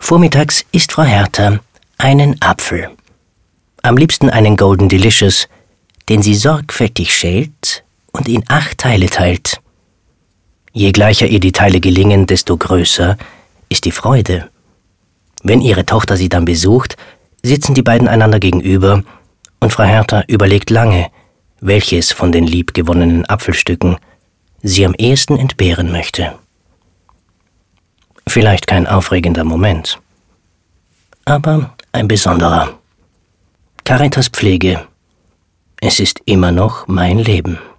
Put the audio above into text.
Vormittags isst Frau Hertha einen Apfel. Am liebsten einen Golden Delicious, den sie sorgfältig schält und in 8 Teile teilt. Je gleicher ihr die Teile gelingen, desto größer ist die Freude. Wenn ihre Tochter sie dann besucht, sitzen die beiden einander gegenüber und Frau Hertha überlegt lange, welches von den liebgewonnenen Apfelstücken sie am ehesten entbehren möchte. Vielleicht kein aufregender Moment, aber ein besonderer. Caritas Pflege. Es ist immer noch mein Leben.